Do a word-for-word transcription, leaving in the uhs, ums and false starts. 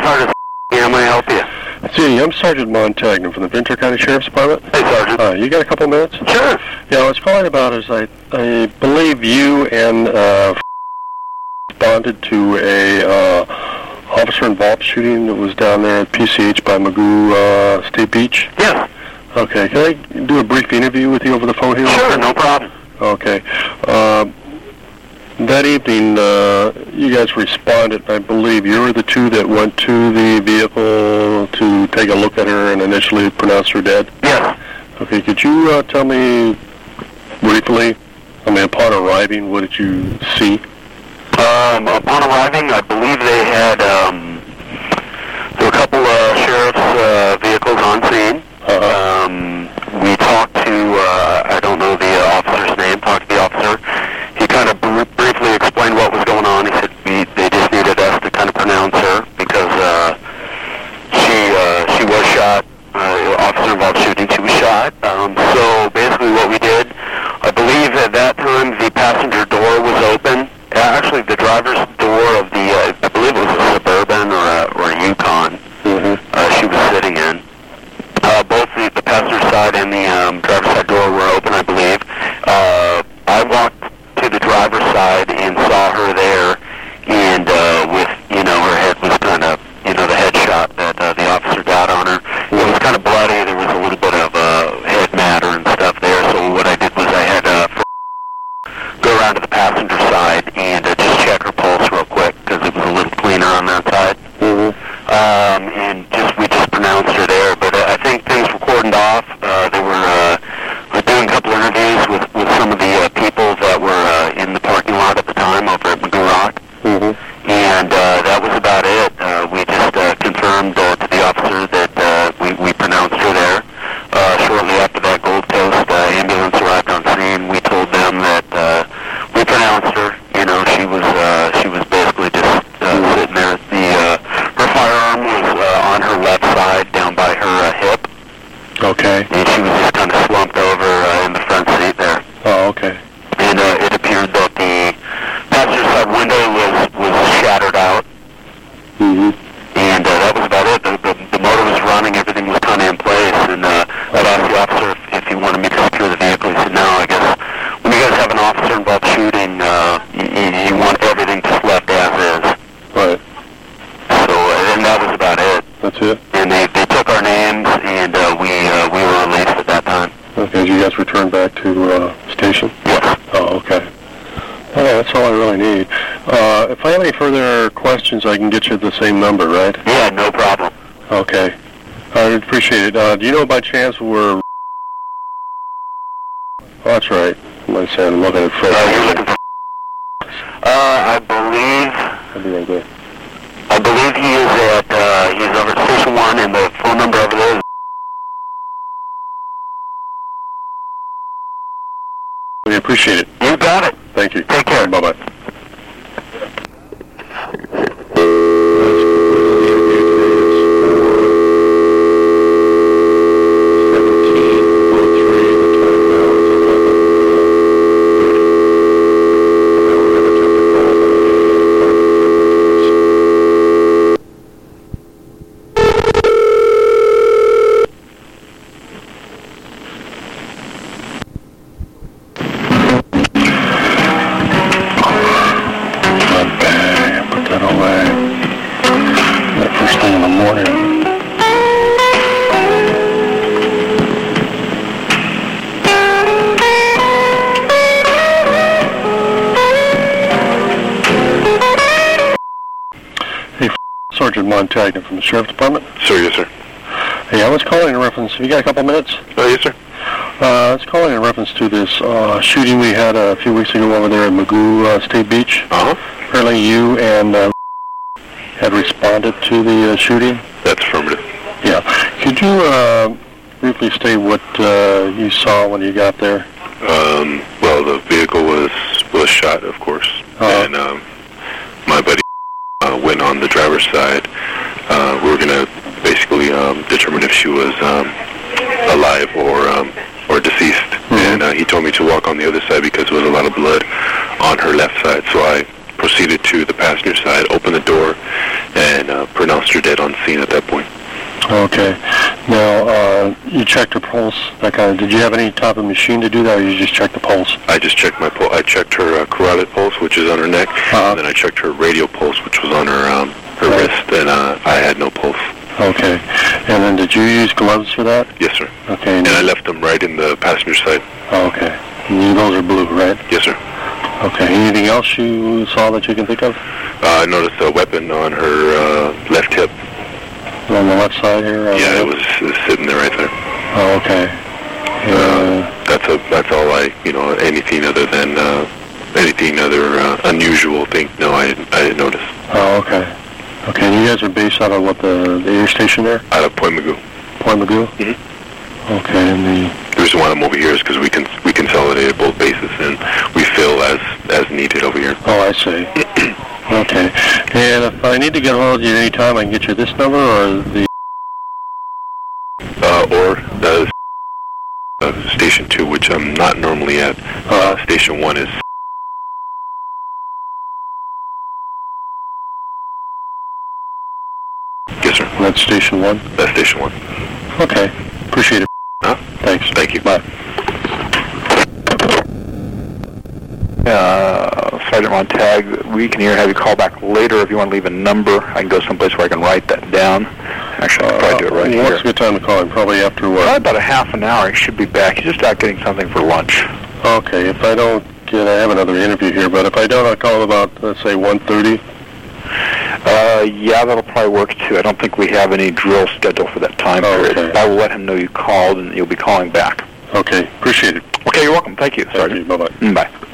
Sergeant. How may I help you? See, I'm Sergeant Montagnan from the Ventura County Sheriff's Department. Hey, Sergeant. Uh, you got a couple minutes? Sure. Yeah, I was calling about is I, I believe you and uh, responded to a uh, officer-involved shooting that was down there at P C H by Magoo uh, State Beach. Yes. Okay, can I do a brief interview with you over the phone here? Sure, no problem. Okay. Uh, that evening, uh, you guys responded. I believe you were the two that went to the vehicle to take a look at her and initially pronounced her dead? Yes. Okay, could you uh, tell me briefly, I mean, upon arriving, what did you see? Um, upon arriving, I believe they had, um, there were a couple of sheriff's uh, vehicles on scene. Uh-huh. Um, we talked to, uh, I don't know the uh, officer's name, talked to the officer. He kind of br- briefly explained what was going on. He said we, they just needed us to kind of pronounce her because uh, she uh, she was shot. Uh, officer-involved shooting, she was shot. Um, so basically what we did, I believe at that time the passenger door was open. Uh, actually, the driver's door of the, uh, I believe it was a Suburban or a, or a Yukon, Mm-hmm. uh, she was sitting in. Uh, both the, the passenger side and the um, driver's side door were open, I believe. Uh, I walked to the driver's side and saw her there, and uh, with, you know, her head was kind of, you know, the headshot that uh, the officer got on her. It was kind of bloody. There was a little bit of uh, head matter and stuff there, so what I did was I had uh, go around to the passenger side and uh, just check her pulse real quick, because it was a little cleaner on that side. Mm-hmm. Um, and just we just pronounced her there, but uh, I think things were cordoned off. Uh, they were uh, doing a couple interviews with, with some of the uh, people that were uh, in the parking lot at the time over at Magoo Rock, Mm-hmm. and uh, that was about it. Uh, we just uh, confirmed uh, to the officer that uh, we, we pronounced her there. Uh, shortly after that, Gold Coast uh, ambulance arrived on scene. We told them that uh, we pronounced her. You know, she was uh, she was basically just uh, sitting there. The uh, her firearm was uh, on her left side, down by her uh, hip. Okay. And she was just kind of slumped over uh, in the front seat there. Oh, okay. And uh, it appeared that the passenger side window was, was shattered out. Mm-hmm. And uh, that was about it. The, the, the motor was running, everything was kind of in place. And uh, I'd asked the officer if, if he wanted me to secure the vehicle. He said, no, I guess when you guys have an officer-involved shooting, uh, you, you want everything just left as is. Right. So, uh, and that was about it. That's it? And they, they took our names, and uh, we uh, we were released at that time. Okay, did you guys return back to uh, station? Yes. Oh, okay. Oh, that's all I really need. Uh, if I have any further questions, I can get you the same number, right? Yeah, no problem. Okay. I appreciate it. Uh, do you know by chance where... Oh, that's right. I'm not saying I'm looking at Fred. Uh, you're looking for... Uh, I believe... I'll be right there. I believe he is at, uh, he's over at Station one, and the phone number over there is... I appreciate it. You got it. Thank you. Take care. Bye-bye. Sergeant Montagnan from the Sheriff's Department. Sir, yes, sir. Hey, I was calling in reference... Have you got a couple minutes? Oh, yes, sir. Uh, I was calling in reference to this uh, shooting we had a few weeks ago over there at Magoo uh, State Beach. Uh-huh. Apparently you and uh, had responded to the uh, shooting. That's affirmative. Yeah. Could you uh, briefly state what uh, you saw when you got there? Um, well, the vehicle was was shot, of course, Uh-huh. and um, my buddy uh, went on the driver's side. Uh, we were going to basically um, determine if she was um, alive or um, or deceased, Mm-hmm. and uh, he told me to walk on the other side because there was a lot of blood on her left side. So I proceeded to the passenger side, opened the door, and uh, pretty pronounced her dead on scene at that point. Okay. Now, uh, you checked her pulse, that kind of, did you have any type of machine to do that, or you just checked the pulse? I just checked my pulse. I checked her uh, carotid pulse, which is on her neck, uh-huh. and then I checked her radial pulse, which was on her um, her right. wrist, and uh, I had no pulse. Okay. And then did you use gloves for that? Yes, sir. Okay. And I left them right in the passenger side. Oh, okay. And those are blue, right? Yes, sir. Okay. Anything else you saw that you can think of? Uh, I noticed a weapon on her uh, left hip. On the left side here? Yeah, it was, it was sitting there right there. Oh, okay. Uh, uh, that's a that's all I you know anything other than uh, anything other uh, unusual thing. No, I I didn't notice. Oh, okay. Okay. And you guys are based out of what the the air station there? Out of Point Mugu. Point Mugu. Mm-hmm. Okay. And the the reason why I'm over here is because we can we consolidated both bases and we fill as as needed over here. Oh, I see. Okay. And if I need to get hold of you any time, I can get you this number or the uh, or the uh, station two, which I'm not normally at. Uh, station one is. Yes, sir. And that's station one? That's station one. Okay. Appreciate it. Huh? Thanks. Thank you. Bye. Uh, Sergeant Montag, we can either have you call back later if you want to leave a number. I can go someplace where I can write that down. Actually, I can probably do it right uh, here. What's a good time to call him? Probably after what? Probably about a half an hour. He should be back. He's just out getting something for lunch. Okay. If I don't get, I have another interview here, but if I don't, I'll call him about, let's say, one thirty. Uh, yeah, that'll probably work, too. I don't think we have any drill scheduled for that time oh, period. okay. I will let him know you called, and you'll be calling back. Okay. Appreciate it. Okay, you're welcome. Thank you, Thank Sergeant. you. Bye-bye. Mm, bye.